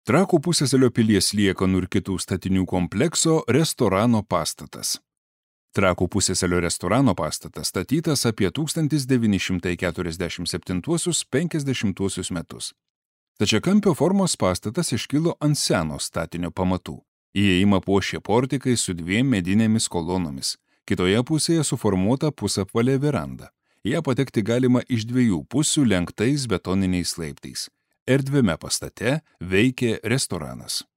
Trakų pusiasalio pilies liekanų ir kitų statinių komplekso restorano pastatas. Trakų pusiasalio restorano pastatas statytas apie 1947–50 metus. Stačiakampio formos pastatas iškilo ant seno statinio pamatų. Įėjimą puošė portikai su 2 medinėmis kolonomis. Kitoje pusėje suformuota pusapvalė veranda. Į ją patekti galima iš 2 pusių lenktais betoniniais laiptais. Erdviame pastate veikė restoranas.